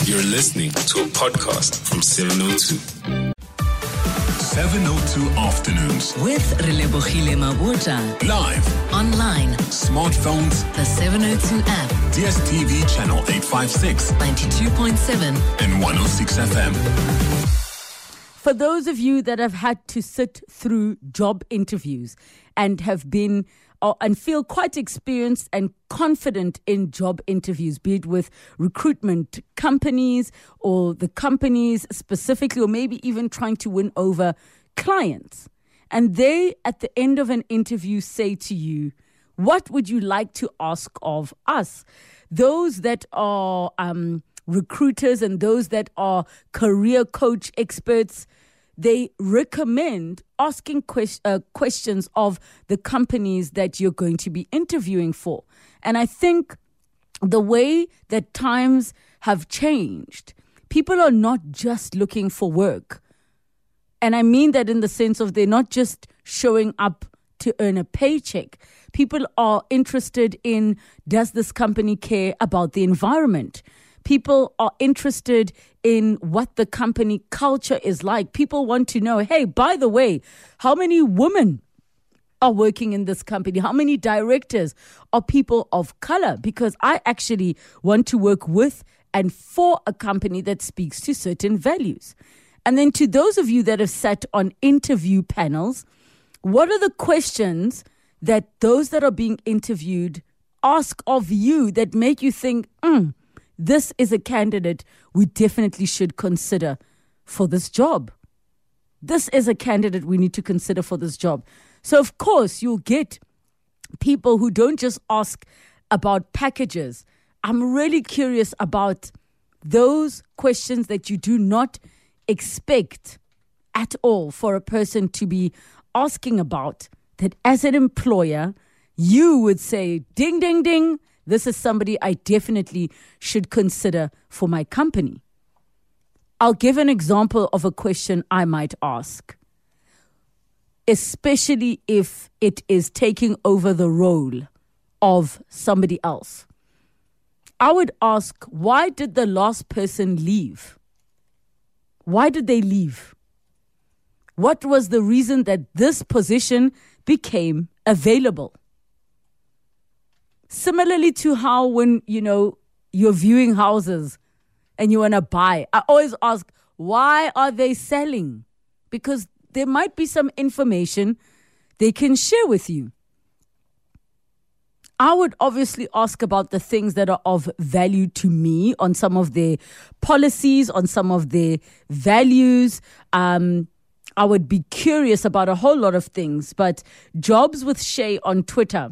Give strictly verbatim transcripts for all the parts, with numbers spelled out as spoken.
You're listening to a podcast from seven oh two. seven oh two Afternoons. With Relebogile Mabota. Live. Online. Smartphones. The seven oh two app. D S T V channel eight fifty-six. ninety-two point seven. And one oh six F M. For those of you that have had to sit through job interviews and have been uh, and feel quite experienced and confident in job interviews, be it with recruitment companies or the companies specifically, or maybe even trying to win over clients. And they, at the end of an interview, say to you, what would you like to ask of us? Those that are um, recruiters and those that are career coach experts, they recommend asking que- uh, questions of the companies that you're going to be interviewing for. And I think the way that times have changed, people are not just looking for work. And I mean that in the sense of they're not just showing up to earn a paycheck. People are interested in, does this company care about the environment? People are interested in what the company culture is like. People want to know, hey, by the way, how many women are working in this company? How many directors are people of color? Because I actually want to work with and for a company that speaks to certain values. And then to those of you that have sat on interview panels, what are the questions that those that are being interviewed ask of you that make you think, hmm, this is a candidate we definitely should consider for this job. This is a candidate we need to consider for this job. So, of course, you'll get people who don't just ask about packages. I'm really curious about those questions that you do not expect at all for a person to be asking about, that as an employer, you would say, ding, ding, ding, this is somebody I definitely should consider for my company. I'll give an example of a question I might ask, especially if it is taking over the role of somebody else. I would ask, why did the last person leave? Why did they leave? What was the reason that this position became available? Similarly to how when, you know, you're viewing houses and you want to buy, I always ask, why are they selling? Because there might be some information they can share with you. I would obviously ask about the things that are of value to me, on some of their policies, on some of their values. Um, I would be curious about a whole lot of things. But Jobs with Shay on Twitter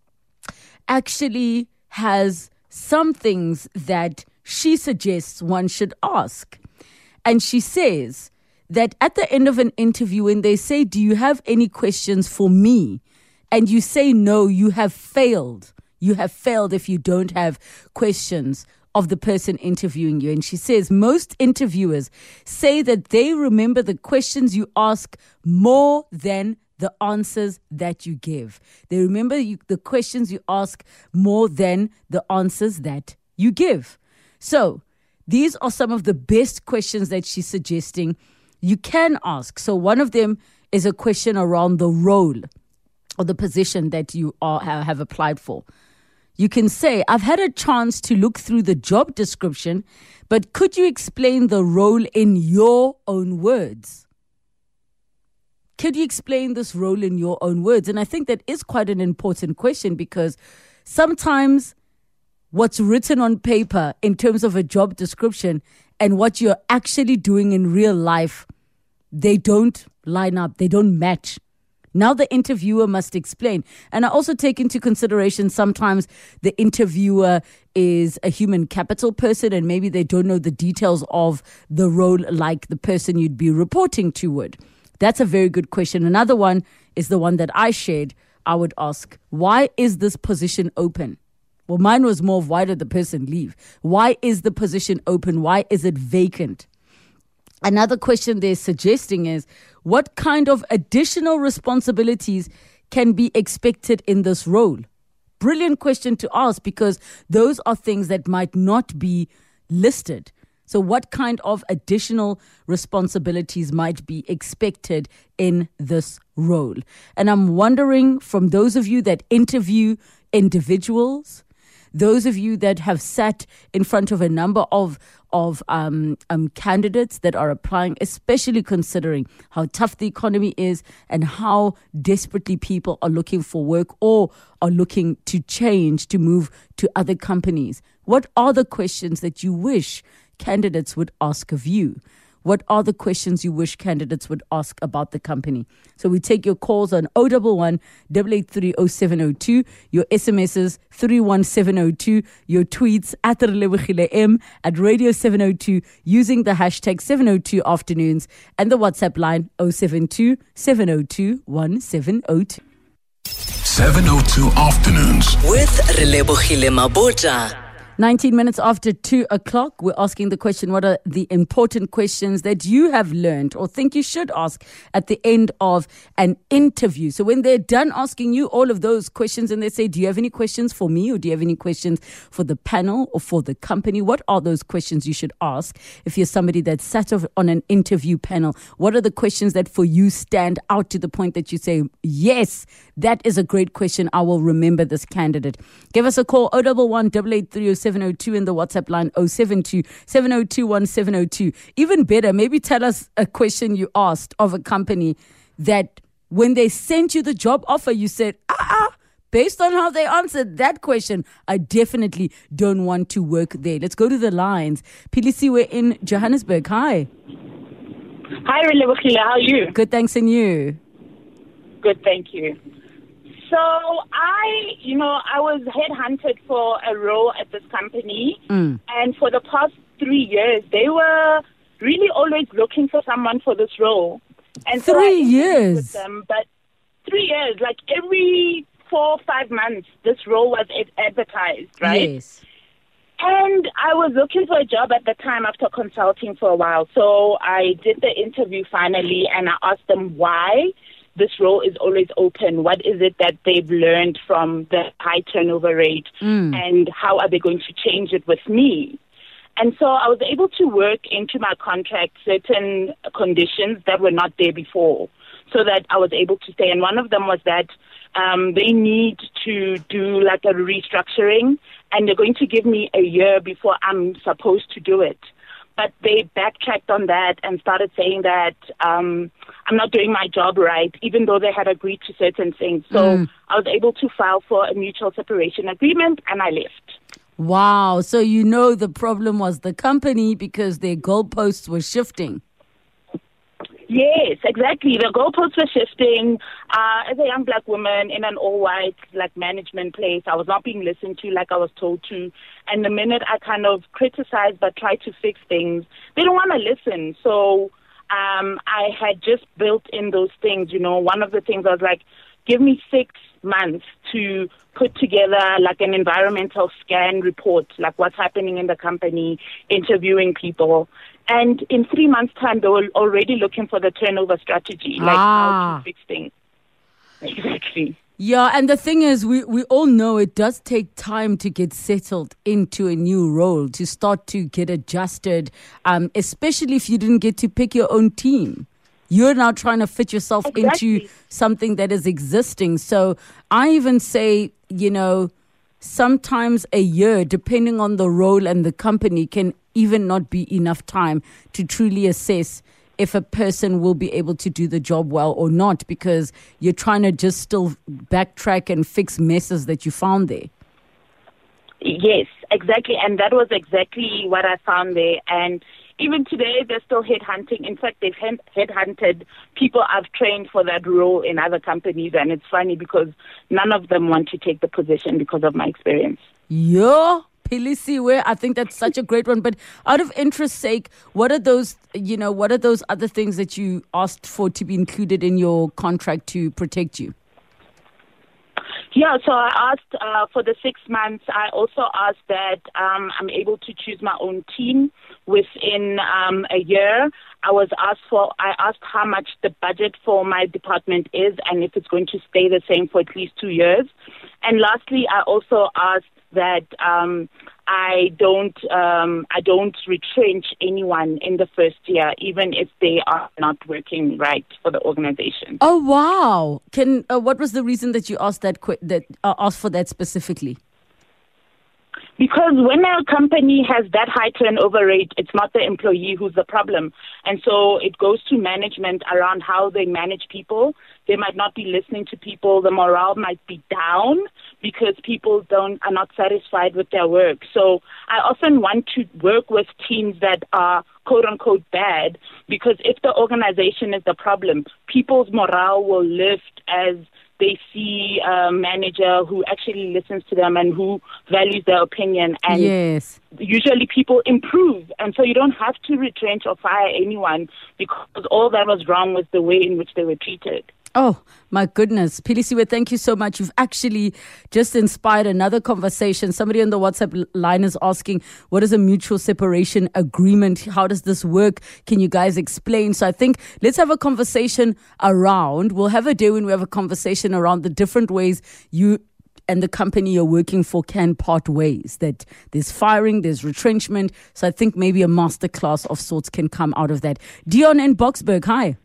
actually has some things that she suggests one should ask. And she says that at the end of an interview, when they say, do you have any questions for me? And you say no, you have failed. You have failed if you don't have questions of the person interviewing you. And she says most interviewers say that they remember the questions you ask more than the answers that you give. They remember you, the questions you ask more than the answers that you give. So these are some of the best questions that she's suggesting you can ask. So one of them is a question around the role or the position that you are, have applied for. You can say, I've had a chance to look through the job description, but could you explain the role in your own words? Could you explain this role in your own words? And I think that is quite an important question, because sometimes what's written on paper in terms of a job description and what you're actually doing in real life, they don't line up, they don't match. Now the interviewer must explain. And I also take into consideration sometimes the interviewer is a human capital person and maybe they don't know the details of the role like the person you'd be reporting to would. That's a very good question. Another one is the one that I shared. I would ask, why is this position open? Well, mine was more of, why did the person leave? Why is the position open? Why is it vacant? Another question they're suggesting is, what kind of additional responsibilities can be expected in this role? Brilliant question to ask, because those are things that might not be listed. So what kind of additional responsibilities might be expected in this role? And I'm wondering, from those of you that interview individuals, those of you that have sat in front of a number of of um, um, candidates that are applying, especially considering how tough the economy is and how desperately people are looking for work or are looking to change, to move to other companies. What are the questions that you wish candidates would ask of you? What are the questions you wish candidates would ask about the company? So we take your calls on zero one one, eight eight three, zero seven zero two, your S M Ses three one seven zero two, your tweets at Relebogile M, at Radio seven oh two, using the hashtag seven oh two afternoons, and the WhatsApp line zero seven two, seven oh two, one seven oh two. seven oh two afternoons. With Relebogile Mabota. nineteen minutes after two o'clock, we're asking the question, what are the important questions that you have learned or think you should ask at the end of an interview? So when they're done asking you all of those questions and they say, do you have any questions for me, or do you have any questions for the panel or for the company? What are those questions you should ask if you're somebody that sat on an interview panel? What are the questions that for you stand out to the point that you say, yes, that is a great question, I will remember this candidate? Give us a call, zero one one, eight eight three, seven oh two, in the WhatsApp line zero seven two, seven oh two, one seven oh two. Even better, maybe tell us a question you asked of a company that when they sent you the job offer, you said, ah, ah, based on how they answered that question, I definitely don't want to work there. Let's go to the lines. Pilisi, we're in Johannesburg. Hi. Hi, Relebogile. How are you? Good, thanks, and you? Good, thank you. So I, you know, I was headhunted for a role at this company, mm. and for the past three years, they were really always looking for someone for this role. And so three I years, with them, but three years, like every four or five months, this role was ad- advertised, right? Yes. And I was looking for a job at the time after consulting for a while. So I did the interview finally, and I asked them why this role is always open. What is it that they've learned from the high turnover rate, mm. and how are they going to change it with me? And so I was able to work into my contract certain conditions that were not there before, so that I was able to stay. And one of them was that um, they need to do like a restructuring, and they're going to give me a year before I'm supposed to do it. But they backtracked on that and started saying that um, I'm not doing my job right, even though they had agreed to certain things. So mm. I was able to file for a mutual separation agreement, and I left. Wow. So you know the problem was the company because their goalposts were shifting. Yes, exactly. The goalposts were shifting. Uh, as a young black woman in an all-white like management place, I was not being listened to like I was told to. And the minute I kind of criticized but tried to fix things, they don't want to listen. So um, I had just built in those things. You know, one of the things I was like, give me six months to put together like an environmental scan report, like what's happening in the company, interviewing people. And in three months' time, they were already looking for the turnover strategy, like ah. how to fix things. Exactly. Yeah, and the thing is, we, we all know it does take time to get settled into a new role, to start to get adjusted, um, especially if you didn't get to pick your own team. You're now trying to fit yourself exactly. into something that is existing. So I even say, you know, sometimes a year, depending on the role and the company, can even not be enough time to truly assess if a person will be able to do the job well or not, because you're trying to just still backtrack and fix messes that you found there. Yes, exactly. And that was exactly what I found there. And even today, they're still headhunting. In fact, they've head- headhunted people I've trained for that role in other companies. And it's funny because none of them want to take the position because of my experience. Yeah. Pilisi, where I think that's such a great one. But out of interest's sake, what are those, you know, what are those other things that you asked for to be included in your contract to protect you? Yeah, so I asked uh, for the six months. I also asked that um, I'm able to choose my own team within um, a year. I was asked for, I asked how much the budget for my department is and if it's going to stay the same for at least two years. And lastly, I also asked that um, I don't um, I don't retrench anyone in the first year, even if they are not working right for the organization. Oh wow! Can uh, what was the reason that you asked that que- that uh, asked for that specifically? Because when a company has that high turnover rate, it's not the employee who's the problem. And so it goes to management around how they manage people. They might not be listening to people. The morale might be down because people don't are not satisfied with their work. So I often want to work with teams that are quote unquote bad, because if the organization is the problem, people's morale will lift as they see a manager who actually listens to them and who values their opinion. And yes. usually people improve. And so you don't have to retrench or fire anyone, because all that was wrong was the way in which they were treated. Oh, my goodness. Philisiwe, thank you so much. You've actually just inspired another conversation. Somebody on the WhatsApp line is asking, what is a mutual separation agreement? How does this work? Can you guys explain? So I think let's have a conversation around. We'll have a day when we have a conversation around the different ways you and the company you're working for can part ways. That there's firing, there's retrenchment. So I think maybe a masterclass of sorts can come out of that. Dion in Boksburg, hi.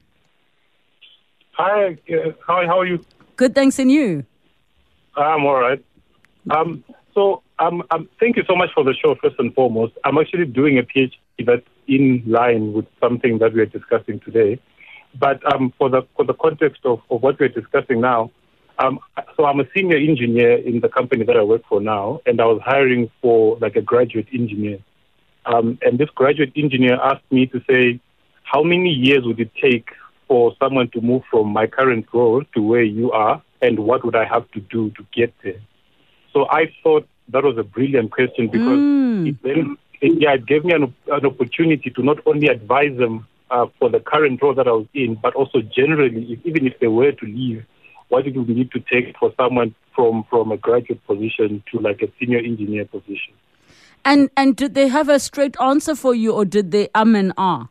Hi, uh, hi, how are you? Good, thanks, and you? I'm all right. Um, so, um, um, thank you so much for the show, first and foremost. I'm actually doing a PhD that's in line with something that we're discussing today. But um, for the for the context of, of what we're discussing now, um, so I'm a senior engineer in the company that I work for now, and I was hiring for like a graduate engineer. Um, and this graduate engineer asked me to say, how many years would it take for someone to move from my current role to where you are, and what would I have to do to get there? So I thought that was a brilliant question, because Mm. it then it, yeah, it gave me an, an opportunity to not only advise them uh, for the current role that I was in, but also generally, if, even if they were to leave, what it would need to take for someone from, from a graduate position to like a senior engineer position. And and did they have a straight answer for you, or did they um and ah?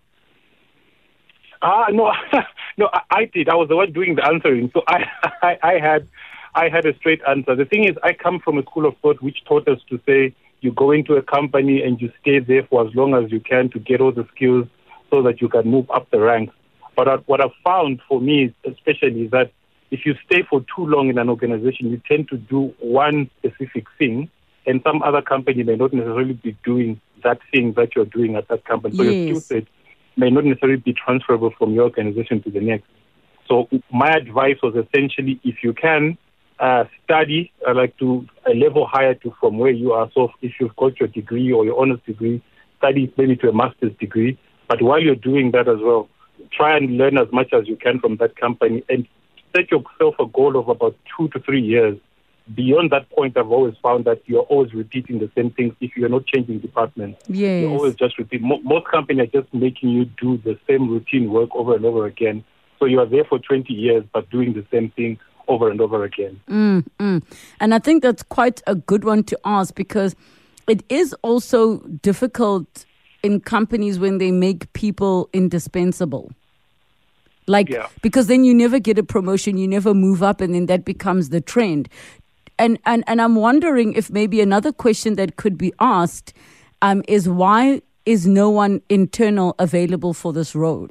Ah, no, no, I, I did. I was the one doing the answering. So I, I, I had, I had a straight answer. The thing is, I come from a school of thought which taught us to say you go into a company and you stay there for as long as you can to get all the skills so that you can move up the ranks. But I, what I've found for me, especially, is that if you stay for too long in an organization, you tend to do one specific thing, and some other company may not necessarily be doing that thing that you're doing at that company. So Yes. your skill set may not necessarily be transferable from your organization to the next. So my advice was essentially, if you can, uh, study uh, like to a level higher to from where you are. So if you've got your degree or your honors degree, study maybe to a master's degree. But while you're doing that as well, try and learn as much as you can from that company, and set yourself a goal of about two to three years. Beyond that point, I've always found that you're always repeating the same things if you're not changing departments. Yes. You always just repeat. Mo- most companies are just making you do the same routine work over and over again. So you are there for twenty years, but doing the same thing over and over again. Mm, mm. And I think that's quite a good one to ask, because it is also difficult in companies when they make people indispensable. Like, Yeah. because then you never get a promotion, you never move up, and then that becomes the trend. And and, and I'm wondering if maybe another question that could be asked um, is, why is no one internal available for this role?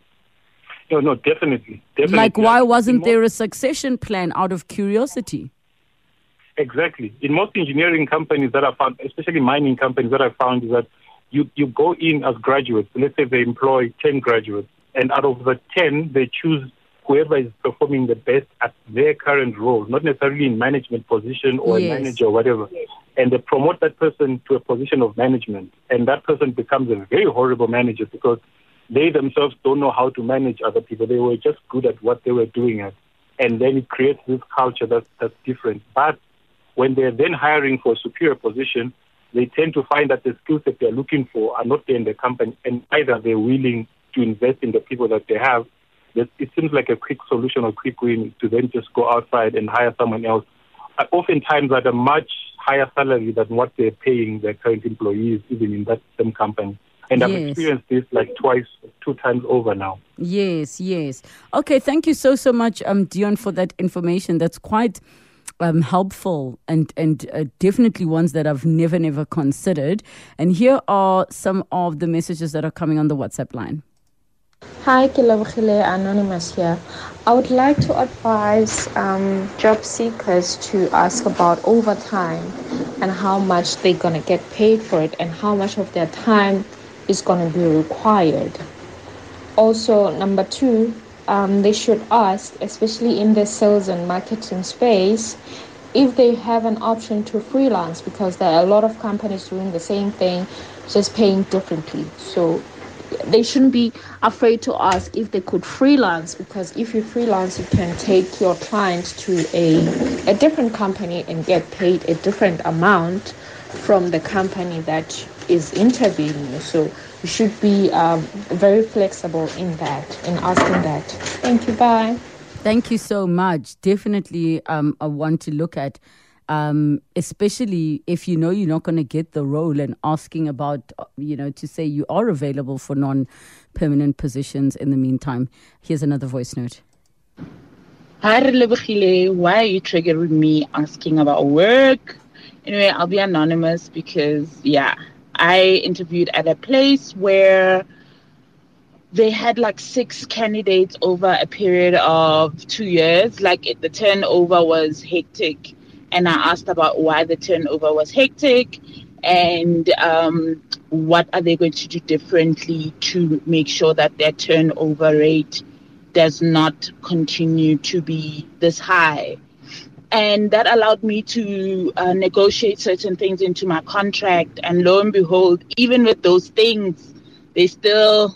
No, no, definitely. definitely. Like, why In wasn't most- there a succession plan out of curiosity? Exactly. In most engineering companies that I found, especially mining companies that I found, is that you, you go in as graduates. Let's say they employ ten graduates, and out of the ten, they choose whoever is performing the best at their current role, not necessarily in management position or Yes. a manager or whatever. And they promote that person to a position of management, and that person becomes a very horrible manager because they themselves don't know how to manage other people. They were just good at what they were doing at. And then it creates this culture that's, that's different. But when they're then hiring for a superior position, they tend to find that the skills that they're looking for are not there in the company, and either they're willing to invest in the people that they have. That it seems like a quick solution or quick win to then just go outside and hire someone else, uh, oftentimes at a much higher salary than what they're paying their current employees, even in that same company. And I've Yes. experienced this like twice, two times over now. Yes, yes. Okay, thank you so, so much, um, Dion, for that information. That's quite um, helpful and, and uh, definitely ones that I've never, never considered. And here are some of the messages that are coming on the WhatsApp line. Hi, Kilabukile, Anonymous here. I would like to advise um, job seekers to ask about overtime and how much they're going to get paid for it and how much of their time is going to be required. Also, number two, um, they should ask, especially in the sales and marketing space, if they have an option to freelance, because there are a lot of companies doing the same thing, just paying differently. So they shouldn't be afraid to ask if they could freelance, because if you freelance, you can take your clients to a, a different company and get paid a different amount from the company that is interviewing you. So you should be um, very flexible in that, in asking that. Thank you. Bye. Thank you so much. Definitely um, I want to look at Um, especially if you know you're not going to get the role, and asking about, you know, to say you are available for non-permanent positions in the meantime. Here's another voice note. Hi, Relebogile. Why are you triggering me asking about work? Anyway, I'll be anonymous because, yeah, I interviewed at a place where they had like six candidates over a period of two years. Like it, the turnover was hectic. And I asked about why the turnover was hectic and um, what are they going to do differently to make sure that their turnover rate does not continue to be this high. And that allowed me to uh, negotiate certain things into my contract. And lo and behold, even with those things, they still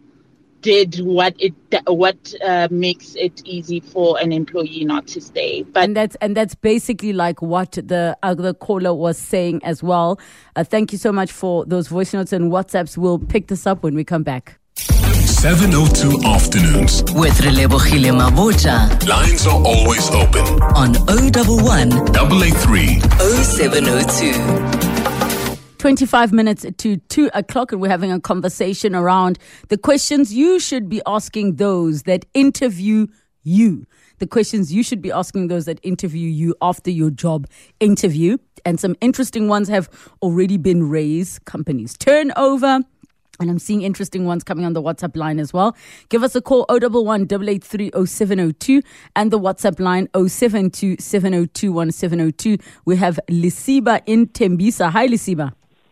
did what it what uh, makes it easy for an employee not to stay. But and that's and that's basically like what the other caller was saying as well. Uh, thank you so much for those voice notes and WhatsApps. We'll pick this up when we come back. seven oh two Afternoons. With Relebogile Mabotja Lines are always open. on oh one one, Double eight three. oh seven oh two. twenty-five minutes to two o'clock, and we're having a conversation around the questions you should be asking those that interview you. The questions you should be asking those that interview you after your job interview. And some interesting ones have already been raised. Companies turnover. And I'm seeing interesting ones coming on the WhatsApp line as well. Give us a call, oh one one, eight eight three, oh seven oh two, and the WhatsApp line, oh seven two, seven oh two, one seven oh two. We have Lisiba in Tembisa. Hi, Lisiba.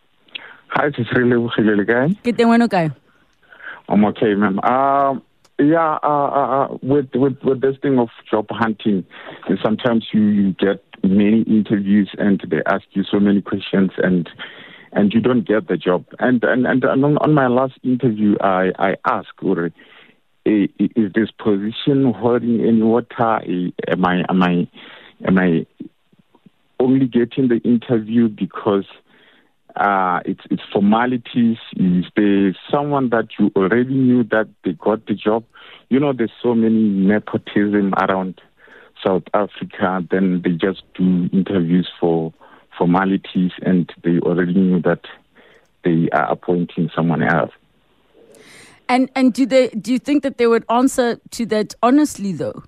Hi, it's really okay. Good day, when okay? I'm okay, ma'am. Um, yeah, uh, uh, with with with this thing of job hunting, and sometimes you, you get many interviews and they ask you so many questions and and you don't get the job. And and and on, on my last interview, I I asked, Uri, is this position holding any water? Am I am I am I only getting the interview because Uh, it's it's formalities? Is there someone that you already knew that they got the job? You know, there's so many nepotism around South Africa. Then they just do interviews for formalities, and they already knew that they are appointing someone else. And and do they do you think that they would answer to that honestly, though?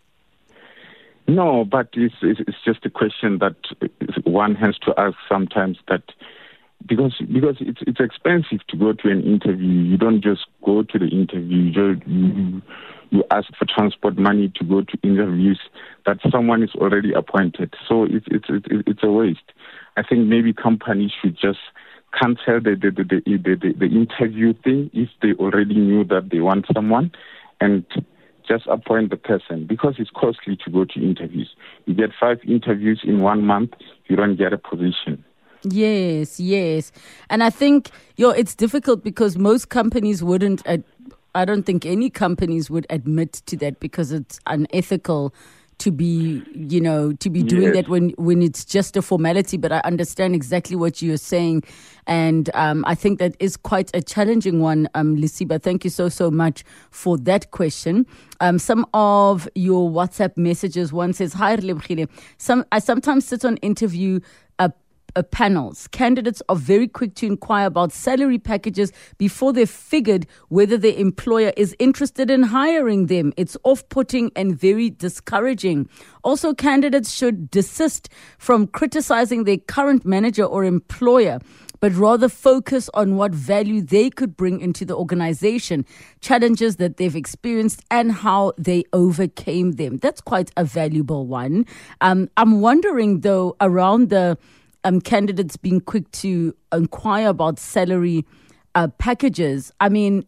No, but it's it's just a question that one has to ask sometimes. That because because it's it's expensive to go to an interview. You don't just go to the interview. You you, you ask for transport money to go to interviews that someone is already appointed. So it's it's it's, it's a waste. I think maybe companies should just cancel the the, the the the the interview thing if they already knew that they want someone, and just appoint the person, because it's costly to go to interviews. You get five interviews in one month, you don't get a position. Yes, yes. And I think, yo, it's difficult because most companies wouldn't, ad- I don't think any companies would admit to that, because it's unethical to be, you know, to be doing yes. that when, when it's just a formality. But I understand exactly what you're saying. And um, I think that is quite a challenging one, um, Lisiba. Thank you so, so much for that question. Um, some of your WhatsApp messages, one says, hi, Relebogile. Some I sometimes sit on interview uh, uh, panels. Candidates are very quick to inquire about salary packages before they've figured whether their employer is interested in hiring them. It's off-putting and very discouraging. Also, candidates should desist from criticizing their current manager or employer, but rather focus on what value they could bring into the organization, challenges that they've experienced, and how they overcame them. That's quite a valuable one. Um, I'm wondering, though, around the um, candidates being quick to inquire about salary uh, packages. I mean,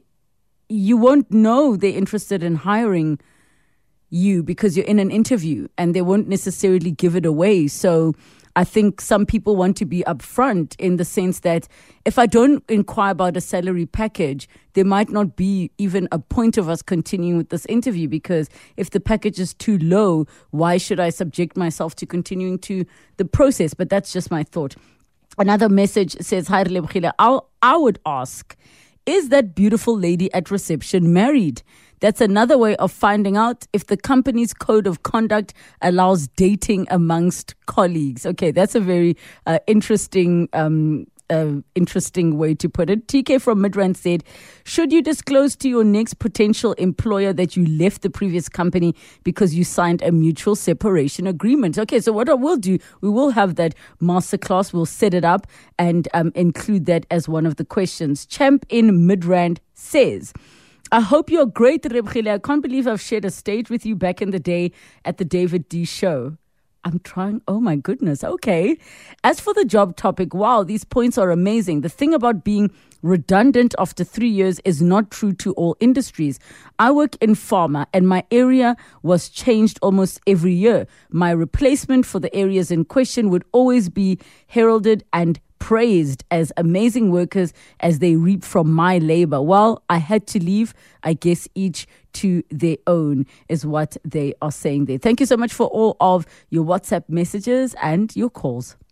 you won't know they're interested in hiring you because you're in an interview, and they won't necessarily give it away. So I think some people want to be upfront in the sense that if I don't inquire about a salary package, there might not be even a point of us continuing with this interview, because if the package is too low, why should I subject myself to continuing to the process? But that's just my thought. Another message says, Hi, Relebogile. I would ask, is that beautiful lady at reception married? That's another way of finding out if the company's code of conduct allows dating amongst colleagues. Okay, that's a very uh, interesting um, uh, interesting way to put it. T K from Midrand said, should you disclose to your next potential employer that you left the previous company because you signed a mutual separation agreement? Okay, so what I will do, we will have that masterclass. We'll set it up and um, include that as one of the questions. Champ in Midrand says, I hope you're great, Relebogile. I can't believe I've shared a stage with you back in the day at the David D show. I'm trying. Oh, my goodness. Okay. As for the job topic, wow, these points are amazing. The thing about being redundant after three years is not true to all industries. I work in pharma, and my area was changed almost every year. My replacement for the areas in question would always be heralded and praised as amazing workers as they reap from my labor. Well, I had to leave. I guess each to their own is what they are saying there. Thank you so much for all of your WhatsApp messages and your calls.